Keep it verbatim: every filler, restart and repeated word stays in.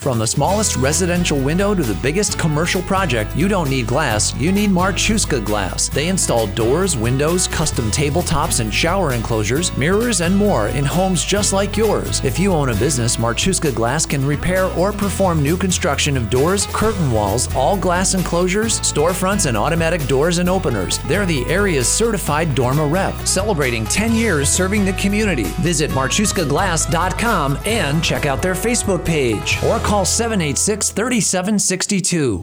From the smallest residential window to the biggest commercial project, you don't need glass, you need Marchuska Glass. They install doors, windows, custom tabletops and shower enclosures, mirrors, and more in homes just like yours. If you own a business, Marchuska Glass can repair or perform new construction of doors, curtain walls, all glass enclosures, storefronts, and automatic doors and openers. They're the area's certified Dorma rep, celebrating ten years serving the community. Visit marchuska glass dot com and check out their Facebook page or call seven eight six, three seven six two.